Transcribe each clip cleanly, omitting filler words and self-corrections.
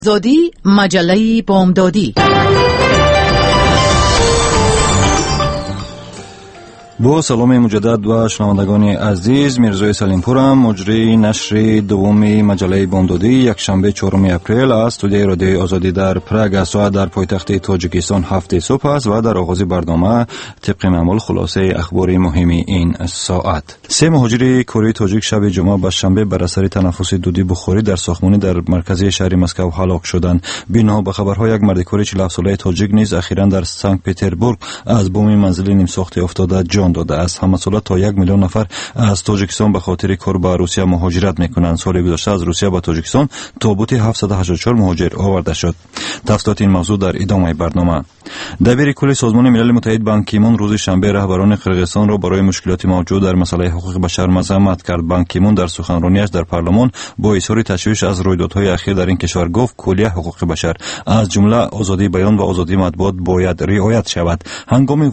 زادی مجله بامدادی. با سلام مجدد و شنوندگان عزیز، میرزای سلیمپورم، مجری نشر دوم مجله بامدادی یکشنبه 4 اپریل از استودیوی رادیوی آزادی در پراگ ساعت در پایتخت تاجیکستان 7 صبح است و در آغاز برنامه طبق معمول خلاصه اخبار مهم این ساعت. 3 مهاجر کره تاجیک شب جمعه به شنبه بر اثر تنفس دودی بخاری در ساختمانی در مرکزی شهر مسکو هلاک شدند. بنا به خبرها یک مرد کره 47 ساله تاجیک نیز اخیراً در سنت پترزبورگ از بام منزل نیم ساخته افتاده جان داده است. همساله تا 1 میلیون نفر از تاجیکستان به خاطر کار به روسیه مهاجرت میکنند. سال گذشته از روسیه به تاجیکستان تابوت 784 مهاجر آورده شد. تفصیلات این موضوع در ادامه برنامه. دبیر کل سازمان ملل متحد بان کی مون روز شنبه رهبران قرقیزستان را برای مشکلات موجود در مسئله حقوق بشر مذمت کرد. بان کی مون در سخنرانیش در پارلمان با اظهار تشویش از رویدادهای اخیر در این کشور گفت کلیه حقوق بشر از جمله آزادی بیان و آزادی مطبوعات باید رعایت شود. هنگام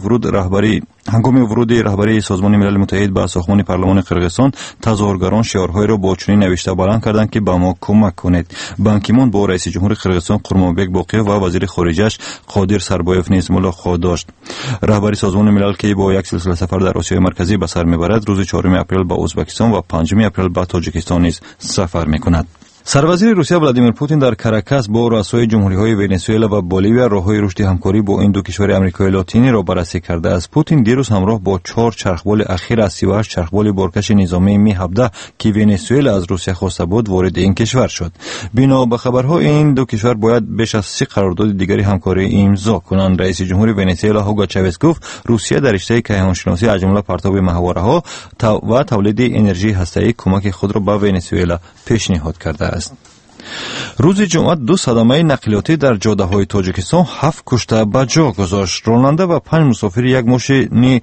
ورود رهبری سازمان ملل متحد به ساختمان پارلمان قرقیزستان، تظاهرگران شعارهای را با چنین نوشته بلند کردند که به ما کمک کنید. بان کی مون با رئیس جمهور قرقیزستان قورمانبک باقیف و وزیر خارجه‌اش قادر سربایف نیز ملاقات داشت. رهبری سازمان ملل که با یک سلسله سفر در آسیای مرکزی به سر میبرد، روز 4 اپریل به ازبکستان و 5 اپریل به تاجیکستان نیز سفر میکند. سروزیر روسیه ولادیمیر پوتین در کاراکاس با رؤسای جمهوری‌های ونزوئلا و بولیویا راه‌های رشد همکاری با این دو کشور آمریکای لاتینی را بررسی کرده است. پوتین دیروز همراه با 4 چرخبال اخیر از 38 چرخبال بارکش نظامی می 17 که ونزوئلا از روسیه خواسته بود وارد این کشور شد. بنا به خبرها این دو کشور باید بیش از 30 قرارداد دیگری همکاری امضا کنند. رئیس جمهور ونزوئلا هوگو چاوز گفت روسیه در رشته کیهانشناسی از جمله پرتاب محوره‌ها و تولید انرژی هسته‌ای کمک خود را به ونزوئلا پیشنهاد کرده است. روز جمعه 2 صدمه نقلیاتی در جاده‌های تاجیکستان 7 کشته به جا گذاشت. راننده و 5 مسافر یک ماشین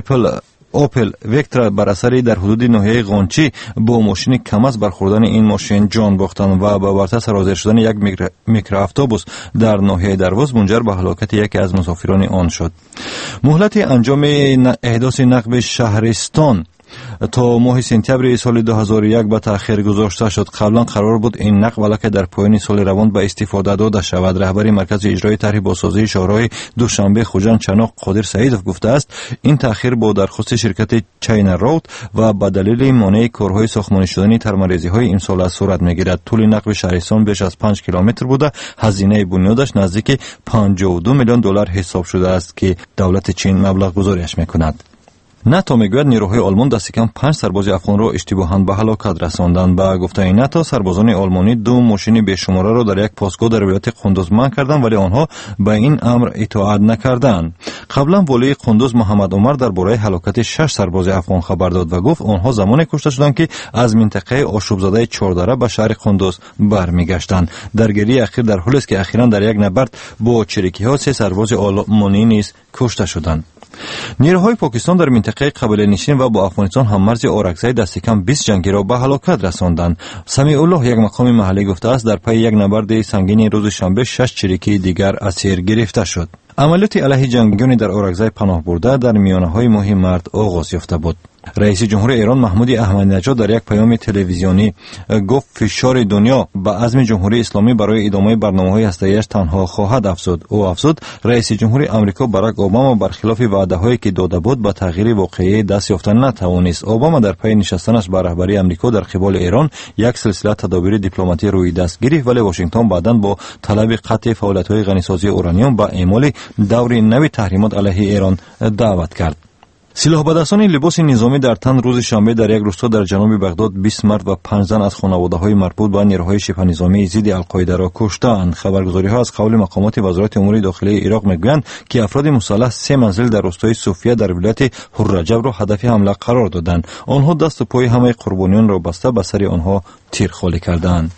اوپل وکترا بر اثر در حدود ناحیه قانچی با ماشین کم‌از برخوردن این ماشین جان باختند و به ورطه سرازیر شدن یک میکرواتوبوس در ناحیه درواز منجر به هلاکت یکی از مسافران آن شد. مهلت انجام احداث نقب شهرستان تا ماه سپتامبر سال 2001 به تأخیر گذاشته شد. قبلا قرار بود این نقب ولی که در پایان سال روان به استفاده داده شود. رهبر مرکز اجرایی طرح بازسازی شهرهای دوشنبه خوجند چناق قادر سعیدов گفته است این تأخیر با درخواست شرکت چاینا روت و به دلیل مانع کارهای ساختمانی شدنی ترمریزی‌های امسال صورت می‌گیرد. طول نقب شهرستان بیش از 5 کیلومتر بوده. هزینه بنیادش نزدیک 52 میلیون دلار حساب شده است که دولت چین مبلغ گذاریش می‌کند. ناتو میگوید نیروهای آلمان دست کم 5 سرباز افغان را اشتباهاً به هلاکت رساندند. به گفته ناتو سربازان آلمانی 2 ماشین بیشماره را در یک پاسگاه در ولایت قندوز منع کردند ولی آنها به این امر اطاعت نکردند. قبلا والی قندوز محمد عمر درباره هلاکت 6 سرباز افغان خبر داد و گفت آنها زمانی کشته شدند که از منطقه آشوب زده چهاردره به شهر قندوز برمیگشتند. درگیری اخیر در حالی است که اخیراً در یک نبرد با چریکی‌ها 3 سرباز آلمانی نیز کشته شدند. نیروهای پاکستان در منطقه قبیله نشین و با افغانستان هممرز اورکزای دست کم 20 جنگی را به هلاکت رساندند. سمیع الله یک مقام محلی گفته است در پی یک نبرد سنگین روز شنبه 6 چریکی دیگر اسیر گرفته شد. عملیات علیه جنگیان در اورکزای پناه برده در میانه‌های ماه مارس آغاز یافته بود. رئیس جمهور ایران محمود احمدی نژاد در یک پیام تلویزیونی گفت فشار دنیا به عزم جمهوری اسلامی برای ادامه برنامه‌های هسته‌ایش تنها خواهد افزود. او افزود رئیس جمهور آمریکا باراک اوباما برخلاف وعده‌هایی که داده بود به تغییر واقعی دست یافتن نتوانست. اوباما در پی نشستنش بر رهبری آمریکا در قبال ایران یک سلسله تدابیر دیپلماتی روی دست گرفت ولی واشنگتن بعداً با طلب قطع فعالیت‌های غنیسازی اورانیوم به اعمال دور نوی تحریمات علیه ایران دعوت کرد. سلاح‌برداران لباس نظامی در تن روز شنبه در یک روستا در جنوب بغداد 20 مرد و 5 زن از خانواده‌های مربوط به نیروهای شبه نظامی ضد القاعده را کشتند. خبرگزاری‌ها از قول مقامات وزارت امور داخلی عراق می‌گویند که افراد مسلح 3 منزل در روستای صوفیه در ولایت حرجب را هدف حمله قرار دادند. آنها دست و پای همه قربانیان را بسته به سر آنها تیر خالی کردند.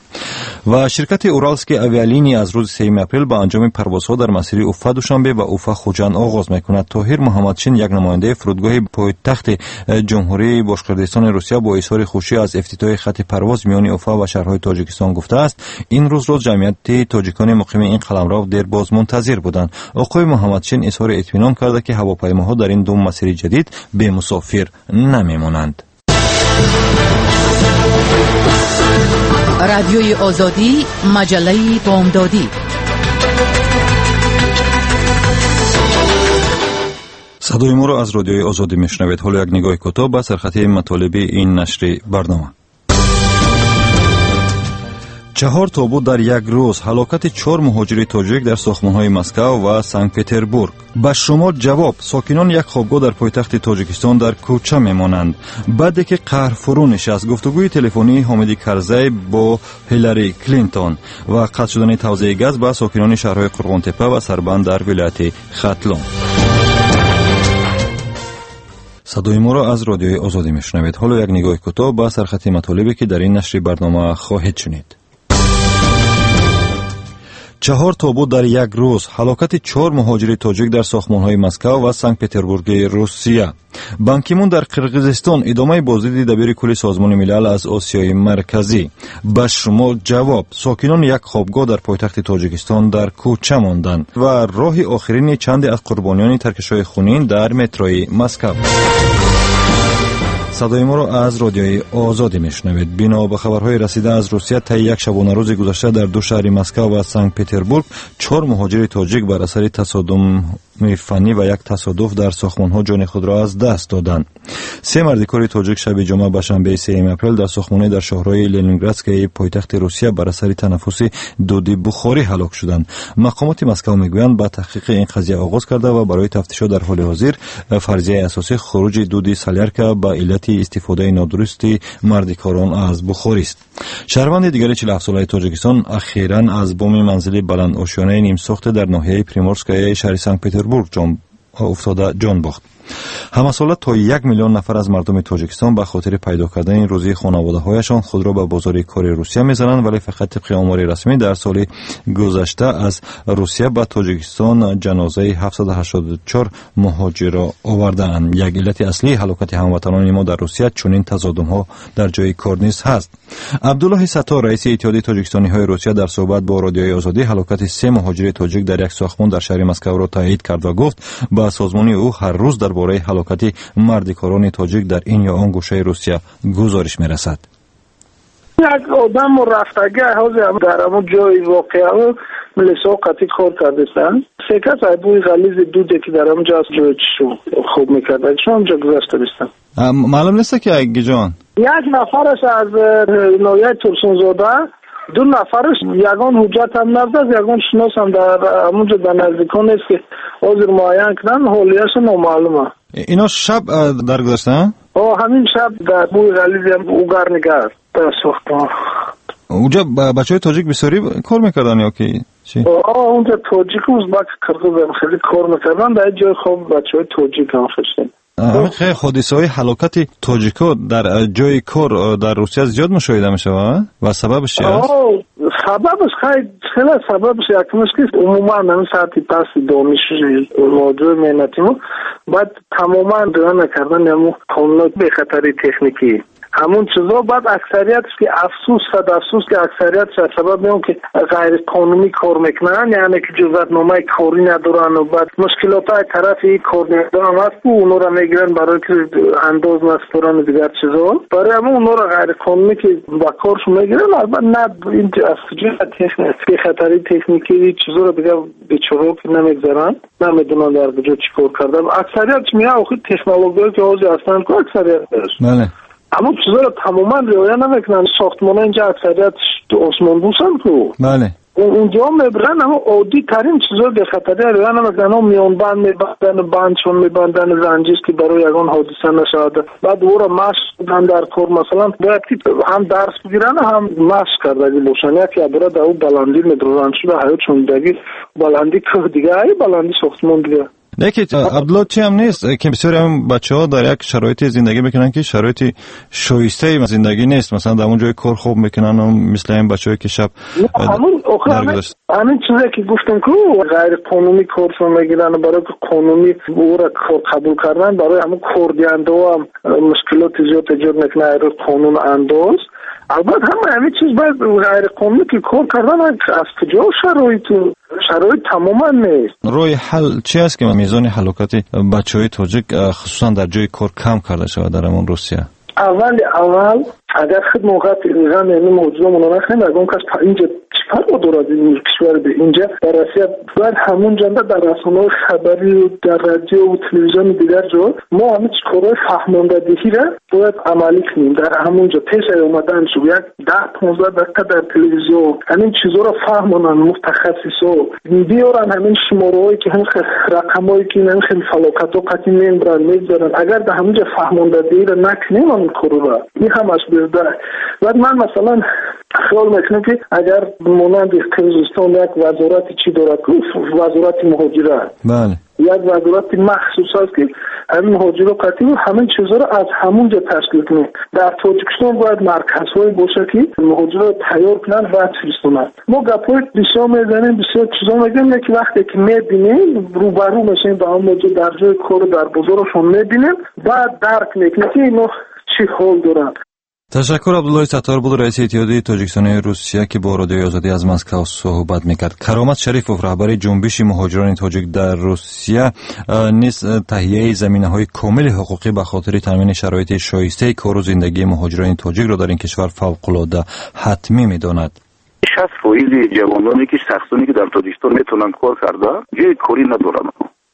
و شرکت اورالسکی اویالینی از روز 3 اپریل با انجام پروازها در مسیر اوفا دوشنبه و اوفا خوجند آغاز می‌کند. طاهر محمدشین یک نماینده فرودگاه پایتخت جمهوری باشقردستان روسیه با اظهار خوشی از افتتاح خط پرواز میان اوفا و شهرهای تاجیکستان گفته است این روز جمعیت تاجیکان مقیم این قلمرو درباز منتظر بودند. آقای محمدشین اظهار اطمینان کرده که هواپیماها در این 2 مسیر جدید به مسافر نمی‌مانند. رادیوی آزادی، مجله بامدادی. صدای ما را از رادیوی آزادی میشنوید. حالا یک نگاه کوتاه به سرخطی مطالب این نشر برنامه. 4 تابوت در یک روز، هلاکت 4 مهاجر تاجیک در ساختمان‌های مسکو و سنت پتربورگ. به شما جواب، ساکنان یک خوابگاه در پایتخت تاجیکستان در کوچه میمانند. بعد که قهر فرو نشست، گفتگوی تلفنی حامد کرزی با هیلاری کلینتون و قطع شدن توزیع گاز به ساکنان شهرهای قرغون تپه و سربند در ولایت ختلون. صدای ما را از رادیوی آزادی میشنوید. حالا یک نگاه کوتاه به سرخط مطالبی که در این نشر برنامه خواهید شنید. 4 تابوت در یک روز، هلاکت 4 مهاجر تاجیک در ساختمان‌های مسکو و سنت پتربورگ روسیه. بان کی مون در قرقیزستان ادامه بازدید دبیر کل سازمان ملل از آسیای مرکزی. به شما جواب، ساکنان یک خوابگاه در پایتخت تاجیکستان در کوچه ماندند و راه آخرین چند از قربانیان ترکش‌های خونین در متروی مسکو. صدای ما را از رادیوی آزادی میشنوید. بنا به خبرهای رسیده از روسیه، طی یک شبانه روز گذشته در دو شهر مسکو و سنت پتربورگ 4 مهاجر تاجیک بر اثر تصادم فنی و یک تصادف در ساختمان‌ها جان خود را از دست دادند. 3 مردکار تاجیک شب جمعه به شنبه 3 اپریل در ساختمانی در شهرهای لنینگراد پایتخت روسیه بر اثر تنفس دود بخاری هلاک شدند. مقامات مسکو میگویند با تحقیق این قضیه آغاز کرده و برای تفتیشات در حال حاضر فرضیه اساسی خروج دود سالیرکا با علت استفاده نادرست مردکاران از بخاری است. شهروند دیگر 47 ساله تاجیکستان اخیراً از بم منزلی بلند آشیانه نیم ساخته در ناحیه پریمورسکای شهر سنت پتربورگ جان باخت. همساله تا 1 میلیون نفر از مردم تاجیکستان به خاطر پیدا کردن روزی خانواده‌هایشان خود را به بازار کار روسیه می‌زنند، ولی فقط طبق آمار رسمی در سال گذشته از روسیه به تاجیکستان جنازه 784 مهاجر را آوردند. یک علت اصلی هلاکت هموطنان ما در روسیه چنین تصادم‌ها در جای کار نیز هست. عبدالله ستار، رئیس اتحادیه تاجیکستانی‌های روسیه، در صحبت با رادیوی آزادی هلاکت 3 مهاجر تاجیک در یک ساختمان در شهر مسکو را تایید کرد و گفت با سازمان او هر روز درباره هلاکت مردکاران تاجیک در این یا آن گوشه روسیه گزارش میرسد. یک آدم رفتگی هم در همون جای واقعه ملیسا قطعی کار کردستن. 3 کس عیبوی غلیظ دوده که در همون جاست جای چشون خوب میکردن چون همونجا گذاشته بستن. معلوم نیست که اگه جان یک نفرش از نویه ترسونزاده، 2 نفرش یگان حجت هم نزد، یگان شناس هم در همونجا در نزدیکان است که حاضر معین کردن، حالیش نامعلومه. اینا شب در گذاشتن؟ همین شب در بوی غلیظ هم اوگر نگرد در ساختمان. اونجا بچه های تاجیک بسیاری کار میکردن یا که چی؟ اونجا تاجیک و ازبک کرده خیلی کار میکردن، در جای خواب بچه های تاجیک هم خشتن. همین خیلی حادثه های هلاکت تاجیکا در جای کار در روسیه زیاد مشاهده میشه و سببش چی است؟ سببش خیلی سببش یکمش که عموما همین ساعتی پس دانشجوی موضوع مهنتیمو بعد تماما دارن نکردن همون قانونات به خطری تکنیکی همون چیزا. بعد اکثریتش که افسوس که اکثریتش از سبب میون که غیر قانونی کار میکنن، یعنی که جزئیاتنامه کاری ندارن و بعد مشکلات های طرفی کار ندارن هست و اونو را میگیرن برای که انداز نسپرن و دیگر چیزا، برای همون اونو را غیر قانونی که با کارش میگیرن. البته نه این از تکنیکی خطری تکنیکی چیزا رو دیگه به چروک نمیگذارن، نمیدونن در کجا چیکار کردن. اکثریتش میاد آخر تکنولوژی که اوضاع هستن که اکثریتش بله اما چیزا رو تماما رعایت نمیکنن. ساختمان اینجا اکثریت آسمان بوسن که بله اونجا میبرن، اما عادی ترین چیزا به خطری رعایت نمیکنن. میان بند میبندن، بندشون میبندن زنجیر که برای یگان حادثه نشده. بعد او را مشق بدن در کار، مثلا باید که هم درس بگیرن هم مشق کردگی باشن. یکی عباره در او بلندی میدرزن شده حیات چون دگی بلندی که دیگه ای بلندی ساختمان دیگه. لیکن عبدالله چی هم نیست که بسیاری هم بچه‌ها در یک شرایط زندگی میکنن که شرایط شایسته زندگی نیست، مثلا در اون جای کار خوب میکنن و مثل این بچه‌ای که شب همین چیزی که گفتم که غیر قانونی کارشون میگیرن، برای که قانونی او را قبول کردن برای همون کردینده هم مشکلات زیاد ایجاد میکنه قانون انداز. البته همین چیز باید غیر قانونی که کار کردن از کجا شرایط تماما نیست. روی حل چی است که میزان هلاکت بچه‌های تاجیک خصوصا در جای کار کم کرده شود در همون روسیه؟ اول اگر خدمات ایران این موضوع مناخه نگم که تا اینجا چیکار دارد این کشور به اینجا در روسیه بعد همون جنبه در رسانه‌های خبری و در رادیو و تلویزیون دیگر جو ما همه چیکار فهماندهی را باید عملی کنیم. در همون جا پیش اومدن شو یک 10-15 دقیقه در تلویزیون همین چیزا را فهمونن متخصصا میارن، همین شماره‌هایی که هم رقمایی که هم خیلی فلاکت و قطعی میذارن. اگر در همون جا فهماندهی را نکنیم اون کارو را این همش بیرده. بعد من مثلا خیال میکنم که اگر مانند قرقیزستان یک وزارت چی دارد که وزارت مهاجرت، بله، یک وزارت مخصوص است که همین مهاجرت قطعی و همین چیزا رو از همونجا تشکیل کنه. در تاجیکستان باید مرکزهای باشه که مهاجرت تیار کنن و فرستونن. ما گپای بسیار میزنیم، بسیار چیزا میگیم که وقتی که میبینیم روبرو میشیم با هم موجود در جای کار در بازارشون میبینیم بعد درک میکنیم که اینا چی حال دارن. تشکر. عبدالله ستارپور، رئیس اتحادیه تاجیکستانی روسیه که با رادیوی آزادی از مسکو صحبت میکرد. کرامت شریفوف، رهبر جنبش مهاجران تاجیک در روسیه، نیز تهیه زمینه‌های کامل حقوقی به خاطر تامین شرایط شایسته کار و زندگی مهاجران تاجیک را در این کشور فوق‌العاده حتمی میداند. 60% جوانانی که شخصانی که در تاجیکستان میتونن کار کرده جای کاری ندارن.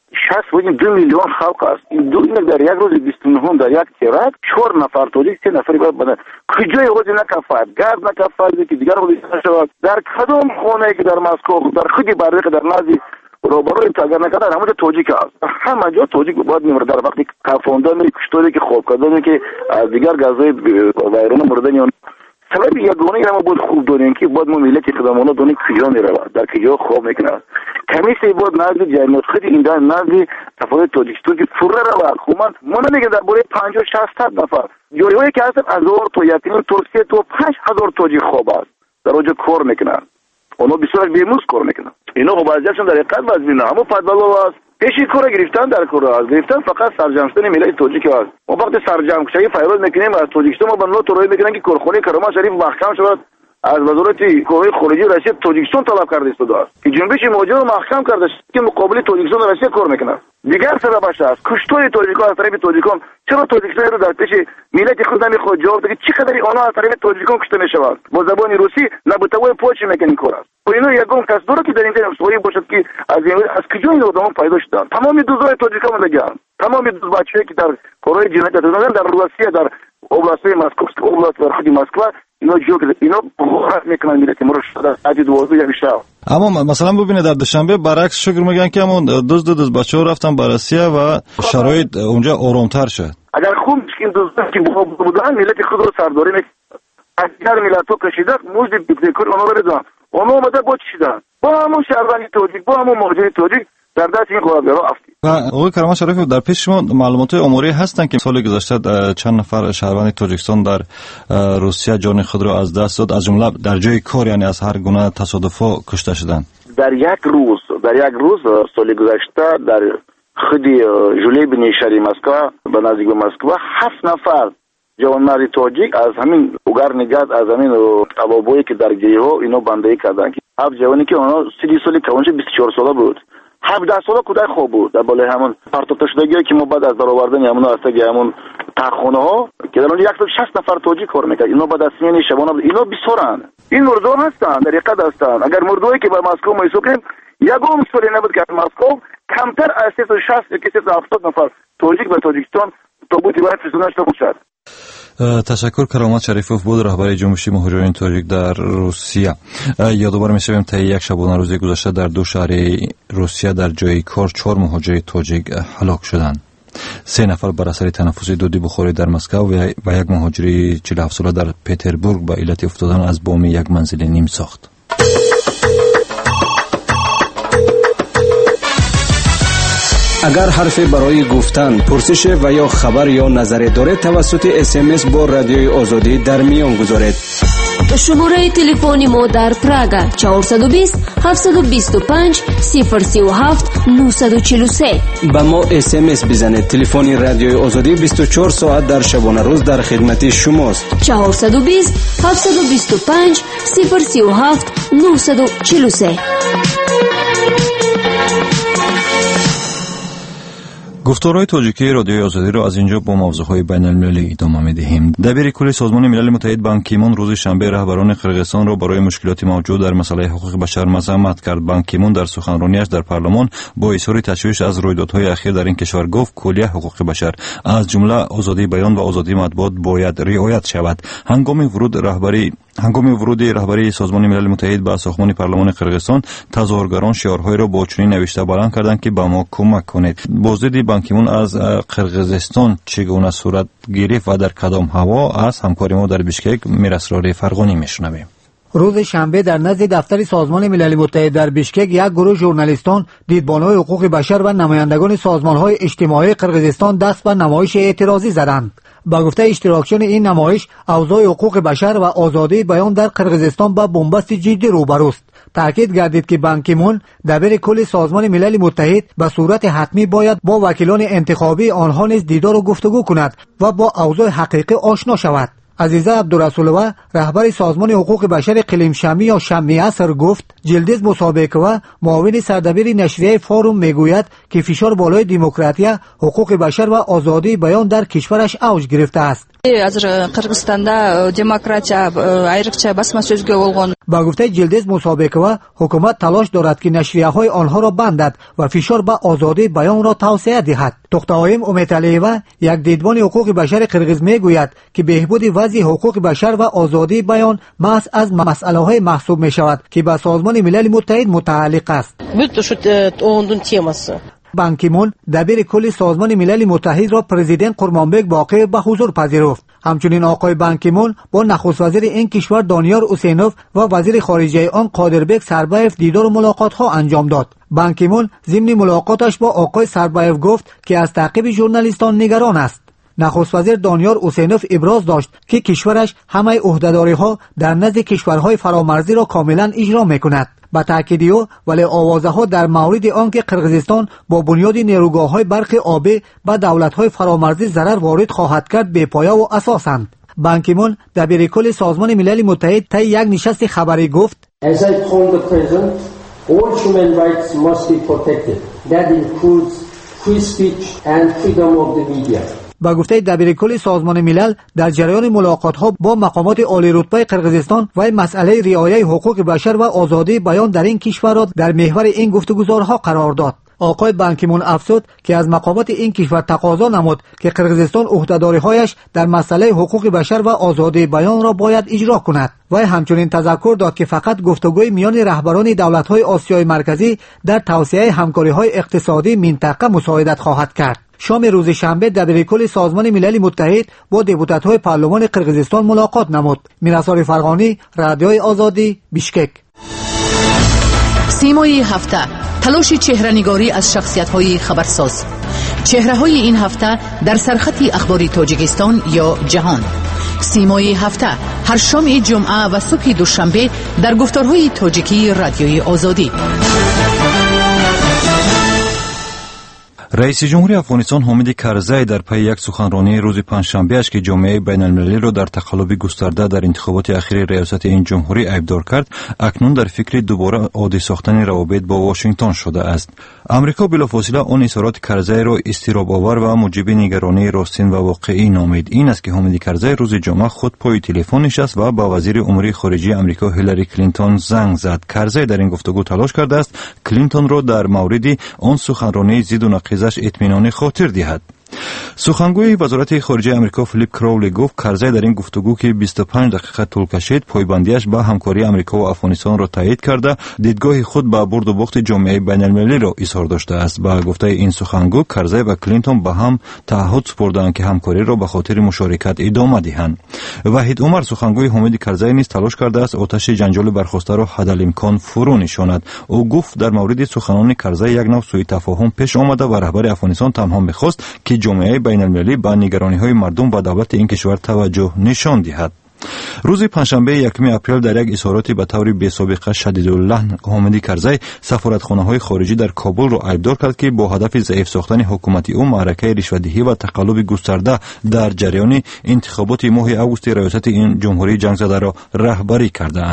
2 میلیون خلق است. این دو در یک روز 29 در یک ترک 4 نفر تاجیک 3 نفری باید کجای روزی نکفد گرد نکفد که دیگر روزی نشود. در کدام خانه که در مسکو در خودی برق در نزدیک روبروی تاگر نکرده همه تاجیک است. همه جا تاجیک باید میمرد. در وقتی کفاندن کشتاری که خوب کردن که از دیگر غذای ویران مردن سبب یگانه ما بود خوب داریم که بعد ما ملت خدمانه دونی کجا میرود در کجا خواب میکنه کمیسی بود نزد جامعه خود این در نزد تفاوت تاجیکستان که فوره رود. خب من نمیگم در باره 50-60 نفر جایهایی که هستن 1000 تا یقینا ترکیه تو 5000 تاجیک خواب است در اونجا کار میکنن. اونا بسیار بیموز کار میکنن. اینا خب بعضیشون در حقیقت وزنه اما فضلالله است پیشی کار گرفتن در کار است. گرفتن فقط سرجمشتن ملت تاجیک است. ما وقتی سرجم شایی فیروز میکنیم از تاجیکستان ما به نوع توروی میکنن که کارخانه کرامت شریف محکم شود از وزارت کارهای خارجه روسیه تاجیکستان طلب کرده است که جنبش مهاجران محکم کرده که مقابل تاجیکستان روسیه کار میکنه. دیگر سببش است کشتار تاجیکان از طرف تاجیکان. چرا تاجیکستان رو در پیش ملت خود نمیخواد جواب بده چقدر آنها از طرف تاجیکان کشته میشوند با زبان روسی لبوتوی پوچ میکنن کار است. و اینا یگان کس داره که در این سوی باشد که از کجا این آدم‌ها پیدا شدن. تمام دوزای تاجیکان میگن تمام دوز بچه‌ای که در کارهای جنایت در روسیه در областهای مسکوفسک область و خود مسکو اینا جو که اینا بغض میکنن ملت ما رو شده عدد 12 یا بیشتر. اما مثلا ببینید در دوشنبه برعکس شکر میگن که همون دوز بچه‌ها رفتن به روسیه و شرایط اونجا آرامتر شد. اگر خوب این دوزا که بودن ملت خود رو سرداری میکنن اگر ملت رو کشیدن موجد بیکار اونا رو بدن اونا اومده با چیدن با همون شهروندی تاجیک با همون مهاجری تاجیک در دست این قوادرها افتید. و آقای کرامت شریفوف در پیش شما معلومات عمری هستن که سال گذشته چند نفر شهروند تاجیکستان در روسیه جان خود را از دست داد از جمله در جای کار یعنی از هر گونه تصادفا کشته شدند. در یک روز سال گذشته در خود ژولبنی شهر مسکو به نزدیک مسکو 7 نفر جوانمرد تاجیک از همین اوگرنگاد از همین ابابویی که در گیهو اینو بندگی کردن که 7 جوانی که اونا 30 سالی کونش 24 ساله بود 17 ساله کودک خوب بود در بالای همون پرتاب شدگی که ما بعد از درآوردن همون استگی همون تخونه ها که در اون 160 نفر تاجیک کار میکرد اینا بعد از سینی شبانه اینا بسورن این مردم هستن در حقیقت هستن. اگر مردوی که به مسکو میسو کنیم یگام سوری نبود که مسکو کمتر از 360 که 370 نفر تاجیک به تاجیکستان تابوتی باید فرستادن شد. تشکر. کرامت شریفوف بود، رهبر جنبش مهاجران تاجیک در روسیه. یادآور می‌شویم تا یک شبانه روز گذشته در 2 شهر روسیه در جای کار 4 مهاجر تاجیک هلاک شدند. 3 نفر بر اثر تنفس دودی بخاری در مسکو و یک مهاجری 47 ساله در پتربورگ به علت افتادن از بام یک منزل نیم ساخت. اگر حرفی برای گفتن، پرسش و یا خبر یا نظری دارید توسط SMS با رادیوی آزادی در میان گذارید. شماره تلفنی ما در پراگ 420 725 037 943. با ما SMS بزنید. تلفن رادیوی آزادی 24 ساعت در شبانه روز در خدمت شماست. 420 725 037 943. گفتارهای تاجیکی رادیوی آزادی را از اینجا با موضوعهای بین‌المللی ادامه می‌دهیم. دبیر کل سازمان ملل متحد بان کی مون روز شنبه رهبران قرقیزستان را برای مشکلات موجود در مسئله حقوق بشر مذمت کرد. بان کی مون در سخنرانیش در پارلمان با اظهار تشویش از رویدادهای اخیر در این کشور گفت کلیه حقوق بشر از جمله آزادی بیان و آزادی مطبوعات باید رعایت شود. هنگام ورود رهبری سازمان ملل متحد به ساختمان پارلمان قرقیزستان، تظاهرگران شعارهای را با چنین نوشته بلند کردند که به ما کمک کنید. بازدید بان کی مون از قرقیزستان چگونه صورت گرفت و در کدام هوا از همکار ما در بیشکک میراسرار فرغانی میشنویم. روز شنبه در نزد دفتر سازمان ملل متحد در بیشکک یک گروه ژورنالیستان، دیدبانان حقوق بشر و نمایندگان سازمان‌های اجتماعی قرقیزستان دست به نمایش اعتراضی زدند. با گفته اشتراکچیان این نمایش، اوضاع حقوق بشر و آزادی بیان در قرقیزستان با بنبست جدی روبروست. تاکید گردید که بان کی مون دبیر کل سازمان ملل متحد به صورت حتمی باید با وکیلان انتخابی آنها نیز دیدار و گفتگو کند و با اوضاع حقیقی آشنا شود. عزیزه عبدالرسولова رهبر سازمان حقوق بشر اقلیم شمی یا شمی عصر گفت جلدیز مسابقه معاون سردبیر نشریه فاروم میگوید که فشار بالای دموکراسی، حقوق بشر و آزادی بیان در کشورش اوج گرفته است. از قرقیزستاندا دموکراتیا айрыкча басма сөзгө болгон. با گفته جلدیز مسابقه حکومت تلاش دارد که نشریه‌های آنها را بندد و فشار به آزادی بیان را توسعه دهد. توختایم امیدعلیوا یک دیدبان حقوق بشر قرقیز میگوید که بهبود وضع حقوق بشر و آزادی بیان محض از مسئله‌های محسوب می‌شود که به سازمان ملل متحد متعلق است. بان کی مون دبیر کل سازمان ملل متحد را پرزیدنت قرمانبک باقر به حضور پذیرفت. همچنین آقای بان کی مون با نخست وزیر این کشور دانیار حسینوف و وزیر خارجه آن قادربک سربایف دیدار و ملاقات ها انجام داد. بان کی مون ضمن ملاقاتش با آقای سربایف گفت که از تعقیب ژورنالیستان نگران است. نخست وزیر دانیار حسینوف ابراز داشت که کشورش همه عهده‌داری‌ها در نزد کشورهای فرامرزی را کاملا اجرا می‌کند. با تاکید او ولی آوازها در مورد آنکه قرقیزستان با بنیاد نیروگاه‌های برق آبی به دولت‌های فرامرزی ضرر وارد خواهد کرد بی‌پایه و اساسند. بان کی مون دبیر کل سازمان ملل متحد طی یک نشست خبری گفت As I told the President, all human rights must be protected. That includes free speech and freedom of the media. با گفته دبیر کل سازمان ملل در جریان ملاقات‌ها با مقامات عالی رتبه قرقیزستان و مسئله رعایت حقوق بشر و آزادی بیان در این کشور را در محور این گفتگوها قرار داد. آقای بان کی مون افزود که از مقامات این کشور تقاضا نمود که قرقیزستان عهده‌داری‌هایش در مسئله حقوق بشر و آزادی بیان را باید اجرا کند و همچنین تذکر داد که فقط گفتگوی میان رهبران دولت‌های آسیای مرکزی در توسعه همکاری‌های اقتصادی منطقه مساعدت خواهد کرد. شام روز شنبه دبیر کل سازمان ملل متحد با دپوتات‌های پارلمان قرقیزستان ملاقات نمود. میراسار فرغانی، رادیوی آزادی، بیشکک. سیمای هفته، تلاش چهره‌نگاری از شخصیت‌های خبرساز. چهره‌های این هفته در سرخط اخباری تاجیکستان یا جهان. سیمای هفته هر شام جمعه و صبح دوشنبه در گفتارهای تاجیکی رادیوی آزادی. رئیس جمهوری افغانستان حامد کرزی در پی یک سخنرانی روز پنجشنبه اش که جامعه بین المللی را در تقلب گسترده در انتخابات اخیر ریاست این جمهوری عیبدار کرد، اکنون در فکر دوباره عادی ساختن روابط با واشنگتن شده است. امریکا بلافاصله آن اظهارات کرزی را اضطراب آور و موجب نگرانی راستین و واقعی نامید. این است که حامد کرزی روز جمعه خود پای تلفن نشست و با وزیر امور خارجه امریکا هیلاری کلینتون زنگ زد. کرزی در این گفتگو تلاش کرده است کلینتون را در مورد آن سخنرانی ضد و نقیضش اطمینان خاطر دهد. سخنگوی وزارت خارجه امریکا فلیپ کراولی گفت کرزی در این گفتگو که 25 دقیقه طول کشید پایبندیش به همکاری امریکا و افغانستان را تایید کرده دیدگاه خود به برد و باخت جامعه بین المللی را اظهار داشته است. با گفته این سخنگو کرزی و کلینتون به هم تعهد سپردند که همکاری را به خاطر مشارکت ادامه دهند. وحید عمر سخنگوی حامد کرزی نیز تلاش کرده است آتش جنجال برخاسته را حدالامکان فرو نشاند. او گفت در مورد سخنان کرزی یک نوع سوء تفاهم پیش آمده و رهبر افغانستان تنها می‌خواست که جامعه بین المللی به نگرانی‌های مردم و دولت این کشور توجه نشان دهد. روز پنجشنبه 1 اپریل در یک اظهاراتی به طور بی‌سابقه شدیداللحن حامد کرزی سفارتخانه‌های خارجی در کابل را عیبدار کرد که با هدف ضعیف ساختن حکومت او معرکه رشوه‌دهی و تقلب گسترده در جریان انتخابات ماه اوگوست ریاست این جمهوری جنگ زده را رهبری کرده‌اند.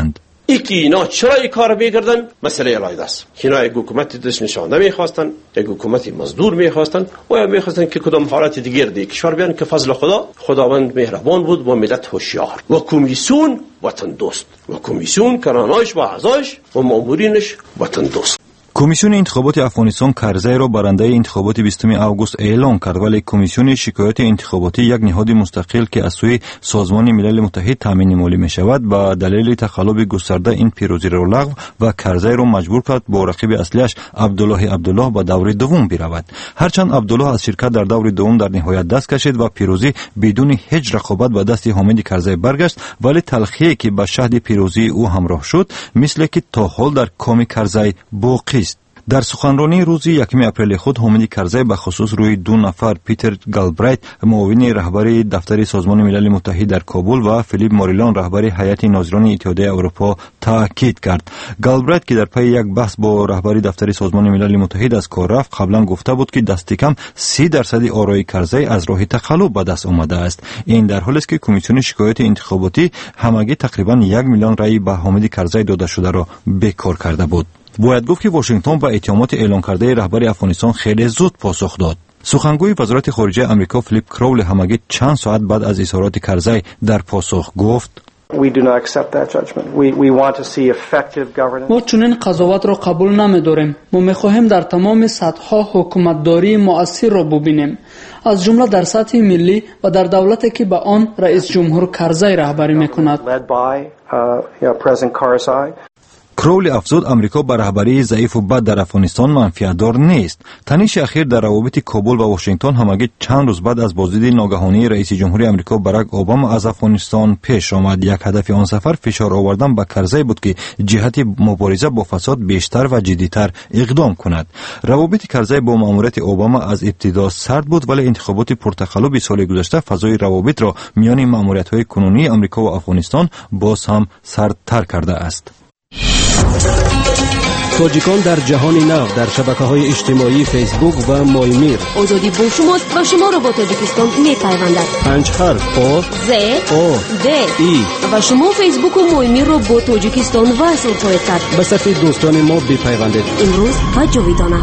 اینا چرا این کار میکردن؟ مسئله علایده است. اینا یک حکومت دست نشانده میخواستن، یک حکومت مزدور میخواستن و یا میخواستن که کدام حالت دیگر دی کشور بیان که فضل خداوند مهربان بود و ملت هوشیار و کمیسیون وطن دوست و کمیسیون کرانایش و اعضایش و مامورینش وطن دوست. کمیسیون انتخابات افغانستان کرزی را برنده انتخابات 20 آگوست اعلام کرد، ولی کمیسیون شکایات انتخاباتی یک نهاد مستقل که از سوی سازمان ملل متحد تامین مالی می شود به دلیل تخلف گسترده این پیروزی را لغو و کرزی را مجبور کرد با رقیب اصلیش عبدالله به دور دوم برود. هرچند عبدالله از شرکت در دور دوم در نهایت دست کشید و پیروزی بدون هیچ رقابت به دست حامد کرزی برگشت، ولی تلخی که به شهد پیروزی او همراه شد مثل که تا حال در کام کرزی باقی. در سخنرانی روز 1 اپریل خود حامد کرزی به خصوص روی 2 نفر پیتر گالبرایت معاون رهبر دفتر سازمان ملل متحد در کابل و فیلیپ موریلان رهبر هیئت ناظران اتحادیه اروپا تاکید کرد. گالبرایت که در پی یک بحث با رهبر دفتر سازمان ملل متحد از کار رفت قبلا گفته بود که دست کم 30% آرای کرزی از راه تخلف به دست آمده است. این در حالی است که کمیسیون شکایات انتخاباتی همگی تقریبا 1 میلیون رای به حامد کرزی داده شده را بیکار کرده بود. باید گفت که واشنگتن به اتهامات اعلان کرده رهبر افغانستان خیلی زود پاسخ داد. سخنگوی وزارت خارجه آمریکا فلیپ کرولی همگی چند ساعت بعد از اظهارات کرزی در پاسخ گفت ما چنین قضاوت را قبول نمی‌داریم. ما می‌خواهیم در تمام سطح‌ها حکومتداری مؤثر را ببینیم، از جمله در سطح ملی و در دولتی که به آن رئیس جمهور کرزی رهبری می‌کند. کرولی افزود امریکا به رهبری ضعیف و بد در افغانستان منفعت‌دار نیست. تنش اخیر در روابط کابل و واشنگتن همگی چند روز بعد از بازدید ناگهانی رئیس جمهوری امریکا باراک اوباما از افغانستان پیش آمد. یک هدف آن سفر فشار آوردن به کرزی بود که جهت مبارزه با فساد بیشتر و جدی‌تر اقدام کند. روابط کرزی با مأموریت اوباما از ابتدا سرد بود، ولی انتخابات پرتقلب سال گذشته فضای روابط را میان مأموریت‌های کنونی امریکا و افغانستان باز هم سردتر کرده است. تاجیکان در جهان نو در شبکه‌های اجتماعی فیسبوک و مایمیر. آزادی با شماست و شما را با تاجیکستان می‌پیوندد. 5 حرف آ ز او د ای و شما فیسبوک و مایمیر را با تاجیکستان وصل خواهید کرد. به صفحه دوستان ما بپیوندید. امروز و جاویدانه.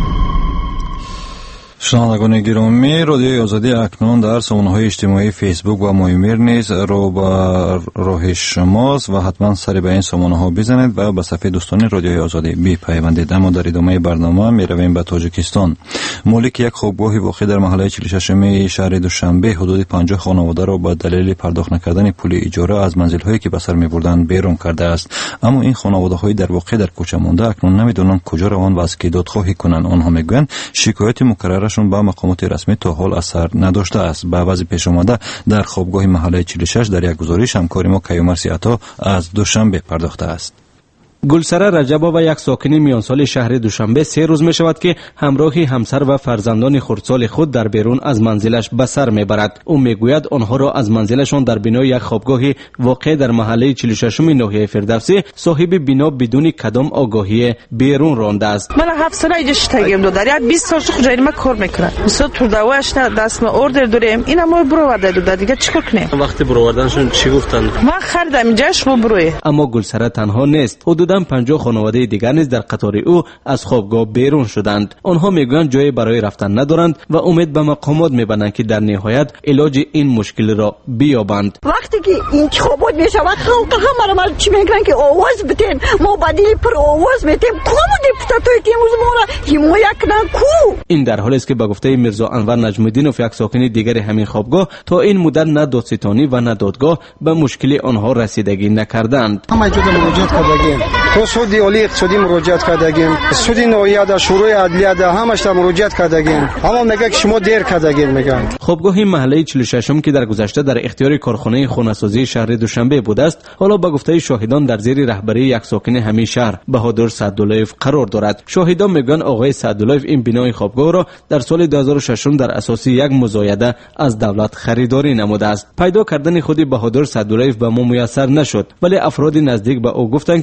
شنوندگان گرامی، رادیوی آزادی اکنون در سامانه‌های اجتماعی فیسبوک و مایمیر نیز رو به راه شماست و حتما سری به این سامانه‌ها بزنید و به صفحه دوستان رادیوی آزادی بپیوندید. اما در ادامه برنامه می‌رویم به تاجیکستان. مالک یک خوابگاه واقع در محله 46 شهر دوشنبه حدود 50 خانواده را به دلیل پرداخت نکردن پول اجاره از منزل‌هایی که به سر می‌بردند بیرون کرده است. اما این خانواده‌های در واقع در کوچه مانده اکنون نمی‌دانند کجا روان و از کی دادخواهی کنند. آنها می‌گویند شکایت مکرر با مقامات رسمی تا حال اثر نداشته است. به وضع پیش آمده در خوابگاه محله 46 در یک گزارش همکار ما کیومرثی عطا از دوشنبه پرداخته است. گلسره رجبا و یک ساکن میانسال شهر دوشنبه 3 روز می شود که همراهی همسر و فرزندان خردسال خود در بیرون از منزلش به سر می برد. او می گوید آنها را از منزلشان در بنای یک خوابگاه واقع در محله 46 ناحیه فردوسی صاحب بنا بدون کدام آگاهی بیرون رانده است. من 7 سال اینجا شتگیم دادم. یک 20 سال خود ما کار میکنم. مثلا تو دعواش دست ما اوردر داریم. اینا ما برو ورده داد دیگه چیکار کنیم؟ وقتی برو وردنشون چی گفتن؟ من خریدم اینجاش ما بروی. اما گلسره تنها نیست. حدوداً 50 خانواده دیگر نیز در قطار او از خوابگاه بیرون شدند. آنها میگویند جای برای رفتن ندارند و امید به مقامات میبندند که در نهایت علاج این مشکل را بیابند. وقتی که انتخابات میشه و خلق همه چی میگن که آواز بتین، ما بدیل پر آواز میتیم، کدوم دپوتاتوی که امروز ما را حمایت نکو. این در حالی است که به گفته میرزا انور نجم‌الدین و یک ساکن دیگر همین خوابگاه تا این مدت نه دادستانی و نه دادگاه به مشکل آنها رسیدگی نکردند. همه جدا مراجعه کردیم. تو سود عالی اقتصادی مراجعه کردیم، سود نهایی در شورای عدلیه در همش مراجعه کردیم. اما میگه که شما دیر کردید میگن. خوابگاه محله 46 که در گذشته در اختیار کارخانه خانه‌سازی شهر دوشنبه بوده است، حالا به گفته شاهدان در زیر رهبری یک ساکن همین شهر بهادر سعداللهیف قرار دارد. شاهدان میگن آقای سعداللهیف این بنای خوابگاه را در سال 2006 در اساس یک مزایده از دولت خریداری نموده است. پیدا کردن خود بهادر سعداللهیف به ما میسر نشد، ولی افراد نزدیک به او گفتند که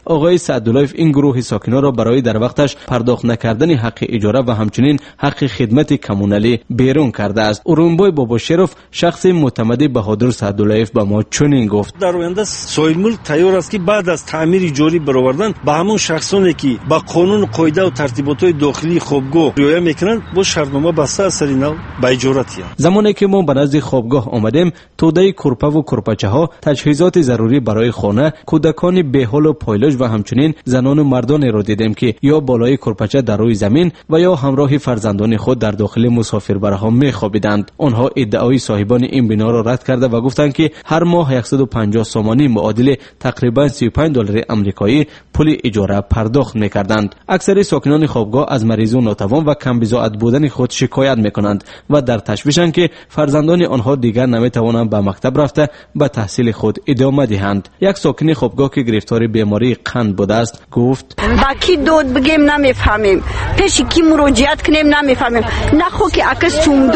آقای سعداللهیف این گروه ساکنان را برای در وقتش پرداخت نکردن حق اجاره و همچنین حق خدمت کمونالی بیرون کرده است. اورونبای باباشرف شخص معتمد بهادر سعداللهیف به ما چنین گفت: در آینده سویل ملک تیار است که بعد از تعمیر جاری برآوردن به همون شخصانی که با قانون قاعده و ترتیبات داخلی خوابگاه رعایت میکنند با شرطنامه بسته از سری نو به اجاره تیند. زمانی که ما به نزد خوابگاه آمدیم، توده کرپه و کرپچه ها، تجهیزات ضروری برای خانه، کودکان بی‌حال و پایلوژ و همچنین زنان و مردانی را دیدیم که یا بالای کرپچه در روی زمین و یا همراه فرزندان خود در داخل مسافربرها میخوابیدند. آنها ادعای صاحبان این بنا را رد کرده و گفتند که هر ماه 150 سومانی معادل تقریبا $35 آمریکایی پول اجاره پرداخت میکردند. اکثر ساکنان خوابگاه از مریضی و ناتوان و کم بضاعت بودن خود شکایت میکنند و در تشویشند که فرزندان آنها دیگر نمیتوانند به مکتب رفته به تحصیل خود ادامه دهند. یک ساکن خوابگاه که گرفتار بیماری قند بوده است گفت: با کی دود بگیم نمیفهمیم، پیش کی مراجعت کنیم نمیفهمیم. نخو که اکس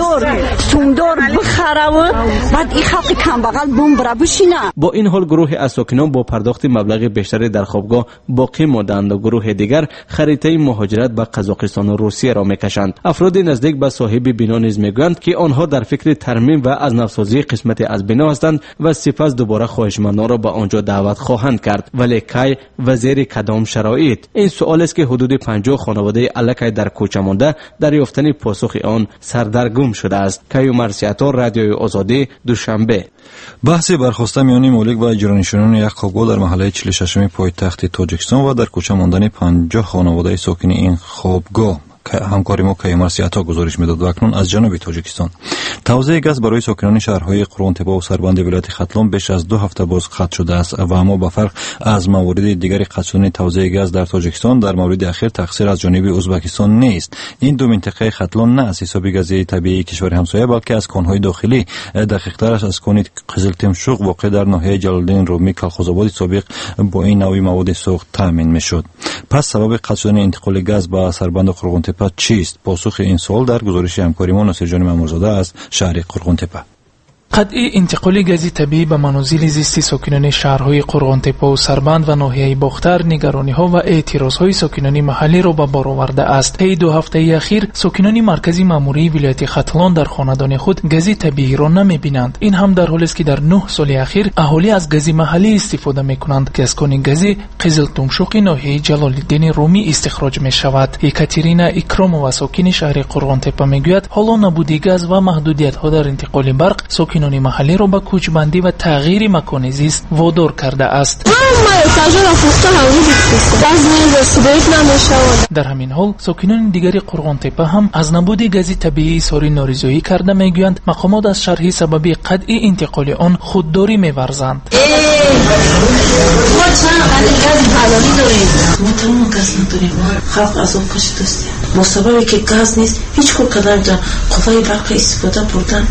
سومدار بخره و بعد این خلق کم بغل بوم برا بشینه. با این حال گروه از ساکنان با پرداخت مبلغ بیشتری در خوابگاه باقی ماندند و گروه دیگر خریطه مهاجرت به قزاقستان و روسیه را میکشند. افراد نزدیک به صاحب بنا نیز میگویند که آنها در فکر ترمیم و از نوسازی قسمت از بنا هستند و سپس دوباره خواهشمندان را به آنجا دعوت خواهند کرد. ولی کی و زیر کدام شرایط؟ این سوال است که حدود 50 خانواده الکی در کوچه مانده در یافتن پاسخ آن سردرگم شده است. کیومرث سیاتور، رادیوی آزادی، دوشنبه. بحث برخاسته میان مالک و اجرانشینان یک خوابگاه در محله 46 پایتخت تاجیکستان و در کوچه ماندن 50 خانواده ساکن این خوابگاه همکاری ما کیومرث سیاتور گزارش میداد. و اکنون از جنوب تاجیکستان توزیع گاز برای ساکنان شهرهای قرغن‌تپه و سربند ولایت ختلان بیش از 2 هفته باز قطع شده است و اما به فرق از موارد دیگر قطع شدن توزیع گاز در تاجیکستان در مورد اخیر تقصیر از جانب ازبکستان نیست. این دو منطقه ختلان نه از حساب گاز طبیعی کشور همسایه بلکه از کانهای داخلی، دقیق‌ترش از کان قزلتمشوق واقع در ناحیه جلال‌الدین رومی کلخوزآباد سابق با این نوع مواد سوخت تامین میشد. پس سبب قطع شدن انتقال گاز به سربند قرغن‌تپه چیست؟ پاسخ این سوال در گزارش همکاری ما ناصر جان مامورزاده از شهر قرغن‌تپه. قطع انتقال گاز طبیعی به منازل زیستی ساکنان شهرهای قرغن‌تپه و سربند و ناحیه باختر نگرانی‌ها و اعتراض‌های ساکنان محلی را به بار آورده است. طی 2 هفته اخیر ساکنان مرکزی ماموری ولایت ختلان در خانه‌دان خود گاز طبیعی را نمی‌بینند. این هم در حالی است که در 9 سال اخیر اهالی از گاز محلی استفاده می‌کنند که از کان گاز قزلتمشوق ناحیه جلال‌الدین رومی استخراج می‌شود. یکاترینا اکرام و ساکن شهر قرغن‌تپه می‌گوید حالا نبودی گاز و محدودیت‌ها در انتقال برق ساکنان محلی را به کوچبندی و تغییر مکان زیست وادار کرده است. در همین حال ساکنان دیگر قرغن‌تپه هم از نبود گاز طبیعی اظهار نارضایی کرده میگویند مقامات از شرح سبب قطع انتقال آن خودداری می‌ورزند. با سببی که گاز نیست هیچ کدام در قوای برق استفاده بردن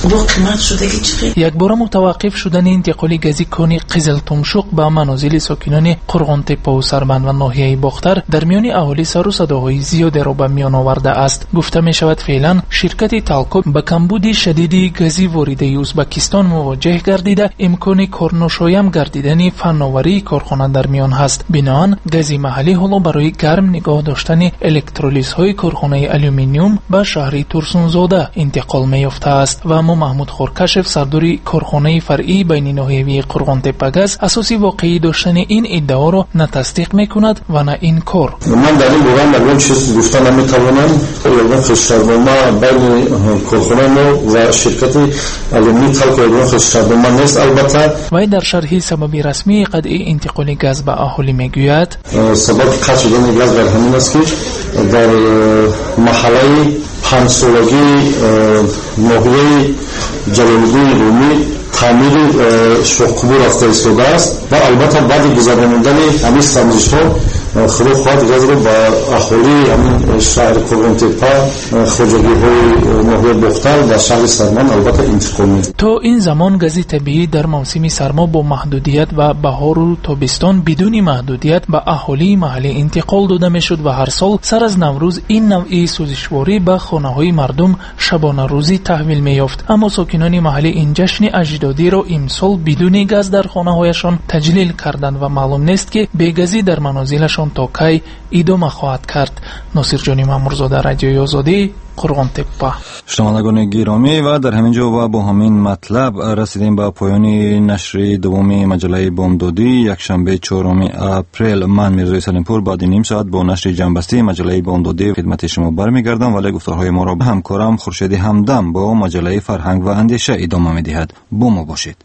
یک بار متوقف شدن انتقال گاز کان قزلتمشوق به منازل ساکنان قرغن‌تپه و سربند و ناحیه باختر در میان اهالی سر و صداهای زیادی را به میان آورده است. گفته می شود فعلا شرکت تالکو با کمبود شدید گاز وارده ازبکستان مواجه گردیده امکان کارناشایم گردیدن فناوری کارخانه در میان هست. بنابراین گاز محلی حالا برای گرم نگاه داشتن الکترولیزهای کارخانه آلومینیوم به شهر ترسونزاده انتقال می‌یافته است و محمود خورکشف سرداری کارخانه فرعی بین ناحیه قرغن‌تپه گاز اساسی واقعی داشتن این ادعا را نه تصدیق میکند و نه انکار. من در این بحران نگم چیز گفتن نمیتوانم. یعنی خشتارنامه بین کارخانه ما و شرکت آلومینیوم تالکو خشتارنامه نیست. البته وی در شرح سبب رسمی قطع انتقال گاز به اهالی میگوید سبب قطع شدن گاز در همین است که در محله همسالگی ناحیه جلال‌الدین رومی تعمیر شاهقبور رفته ایستاده است و البته بعد گذراندن همین سنجش‌ها خود غزر با اهالی همین شهر کرونتپا خوجگی‌های ناحیه بختر در شهر سرمان البته انتقال می‌دهد. تا این زمان گاز طبیعی در موسم سرما با محدودیت و بهار و تابستان بدون محدودیت به اهالی محلی انتقال داده میشد و هر سال سر از نوروز این نوعی سوزشواری به خانه‌های مردم شبانه روزی تحویل می‌یافت. اما ساکنان محلی این جشن اجدادی را امسال بدون گاز در خانه‌هایشان تجلیل کردند و معلوم نیست که بی‌گازی در منازلشان تا کی ادامه خواهد کرد. ناصر جانی مامورزاده، رادیوی آزادی، قرغن‌تپه. شنوندگان گرامی، و در همین جا و با همین مطلب رسیدیم به پایان نشر دوم مجله بامدادی یکشنبه 4 اپریل. من میرزای سلیمپور بعد نیم ساعت با نشر جنبسته مجله بامدادی خدمت شما برمیگردم، ولی گفتارهای ما را به همکارم خورشید همدم با مجله فرهنگ و اندیشه ادامه میدهد. با ما باشید.